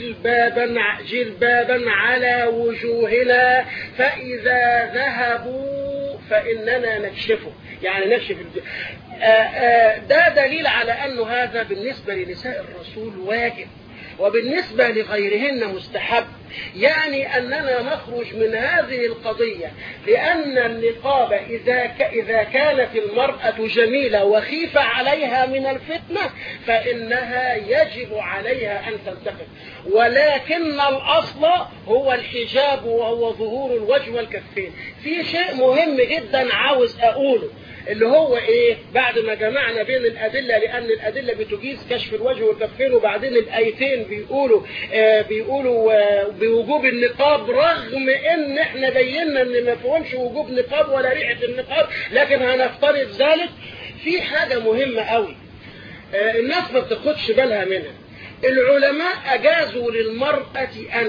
جلبابا على وجوهنا، فإذا ذهبوا فإننا نكشفه، يعني نكشف ده دليل على أنه هذا بالنسبة لنساء الرسول واجب، وبالنسبة لغيرهن مستحب، يعني أننا نخرج من هذه القضية، لأن النقاب إذا كانت المرأة جميلة وخيف عليها من الفتنة فإنها يجب عليها أن تلتفت، ولكن الأصل هو الحجاب وهو ظهور الوجه والكفين. في شيء مهم جدا عاوز أقوله، اللي هو ايه؟ بعد ما جمعنا بين الادله، لان الادله بتجيز كشف الوجه والكفين، وبعدين الايتين بيقولوا بوجوب النقاب، رغم ان احنا بينا ان ما فيهمش وجوب نقاب ولا ريحه النقاب، لكن هنفترض ذلك. في حاجه مهمه قوي الناس ما بتاخدش بالها منها، العلماء اجازوا للمراه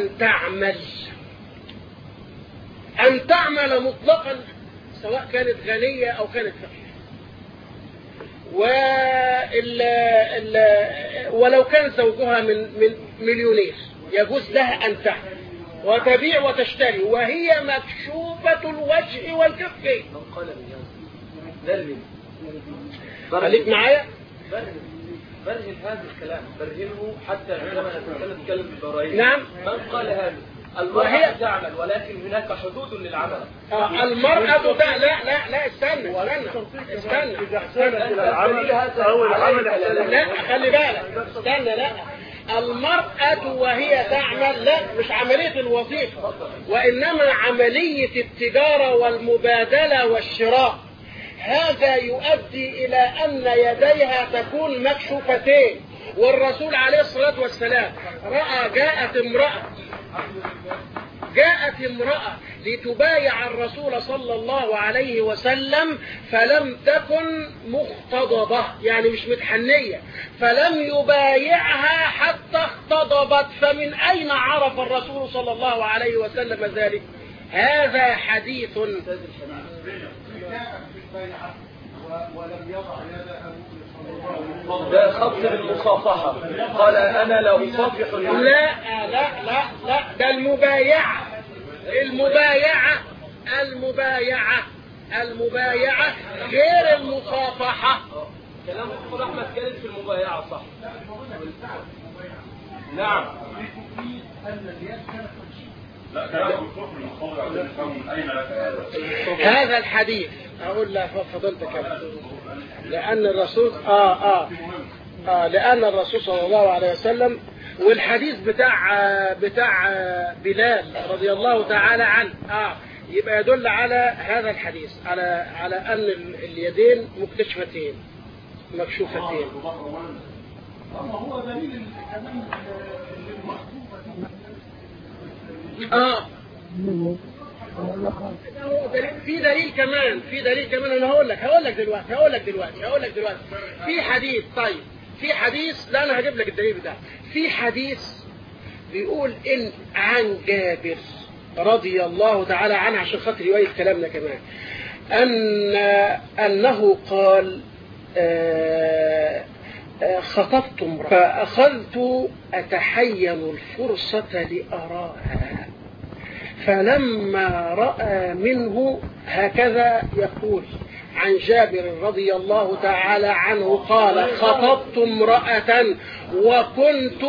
ان تعمل مطلقا، سواء كانت غنية أو كانت فقيرة، ولو كان زوجها من مليونير يجوز لها أن تعمل وتبيع وتشتري وهي مكشوفة الوجه والكفين. خليك معايا، برهن هذا الكلام، برهنه حتى عندما نتكلم بالبراهين. نعم. من قال هذا؟ المرأة تعمل ولكن هناك حدود للعمل. المرأة لا استنى إذا احسنت إلى العمل أو العمل احسن. لا خلي بالك، استنى، لا المرأة وهي تعمل لا مش عملية الوظيفة، وإنما عملية التجارة والمبادلة والشراء. هذا يؤدي إلى أن يديها تكون مكشوفتين، والرسول عليه الصلاة والسلام جاءت امرأة لتبايع الرسول صلى الله عليه وسلم، فلم تكن مختضبة، يعني مش متحنية، فلم يبايعها حتى اختضبت. فمن أين عرف الرسول صلى الله عليه وسلم ذلك؟ هذا حديث ولم يضع يده ده خط بالمصافحة، قال أنا لا أصافح. لا ده المبايعة غير المصافحة. كلام الدكتور أحمد كانت في المبايعة صح؟ نعم. هذا الحديث أقول لا فضلتك، لأن الرسول لأن الرسول صلى الله عليه وسلم، والحديث بتاع بلال رضي الله تعالى عنه يبقى يدل على هذا الحديث على أن اليدين مكتشفتين مكشوفتين. هو دليل كمان في دليل كمان انا هقول لك دلوقتي في حديث. طيب في حديث، لا انا هجيب لك الدليل بتاعه. في حديث بيقول ان عن جابر رضي الله تعالى عنها عشان خاطر يؤيد كلامنا كمان أنه قال خطبت امرأة فأخذت أتحين الفرصة لأراها فلما رأى منه هكذا يقول عن جابر رضي الله تعالى عنه قال خطبت امرأة وكنت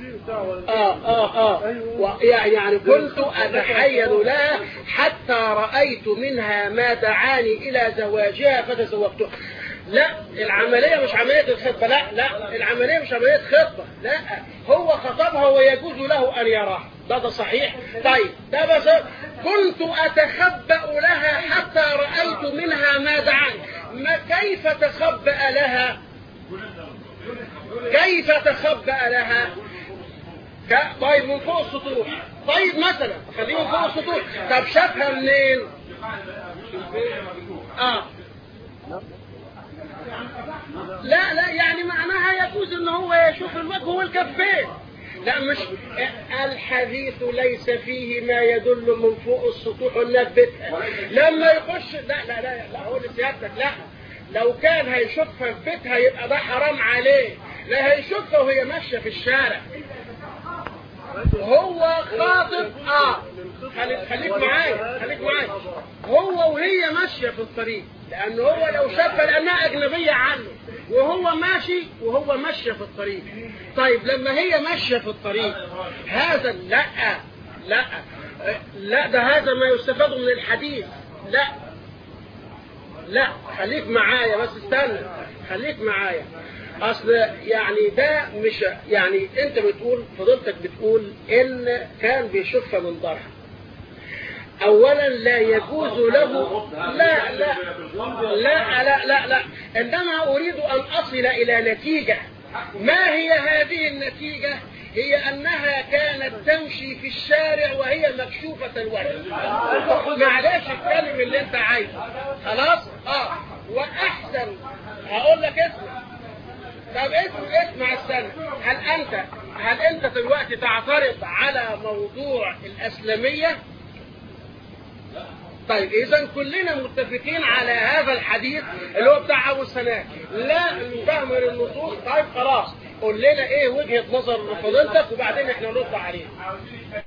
يعني كنت أتحين لها حتى رأيت منها ما دعاني إلى زواجها فتزوجتها. لا العملية مش عملية الخطبة، لا العملية مش عملية خطبة، لا هو خطبها ويجوز له أن يراها، ده صحيح. طيب ده بس كنت أتخبأ لها حتى رأيت منها ما دعاني. ما كيف تخبأ لها؟ كيف تخبأ لها؟ طيب من فوق السطوح. طيب مثلا خليه من فوق السطوح. طب شافها منين؟ لا يعني معناها يجوز ان هو يشوف الوجه والكفين. لا مش الحديث ليس فيه ما يدل من فوق السطوح ونثبتها لما يخش. لا هو لسيادتك لا، لو كان هيشوفها في بيتها يبقى ده حرام عليه، لا هيشوفها وهي ماشيه في الشارع. هو خاطب خليك معايا هو وهي ماشيه في الطريق، لانه هو لو شافها لانها اجنبيه عنه وهو ماشيه في الطريق. طيب لما هي ماشيه في الطريق هذا لا ده هذا ما يستفاد من الحديث. لا خليك معايا بس استنى، خليك معايا. اصل يعني ده مش يعني انت بتقول فضيلتك بتقول ان كان بيشوفها من ضرها. اولا لا يجوز له لا انما اريد ان اصل الى نتيجة. ما هي هذه النتيجة؟ هي انها كانت تمشي في الشارع وهي مكشوفة الوجه. معلش اتكلم اللي انت عايزه خلاص. واحسن هقول لك طب اسمع السنة. هل انت دلوقتي تعترض على موضوع الاسلامية؟ طيب اذا كلنا متفقين على هذا الحديث اللي هو بتاع ابو السنة. لا نفهم النصوص. طيب خلاص قول لنا ايه وجهة نظر فضيلتك وبعدين احنا نرد عليه.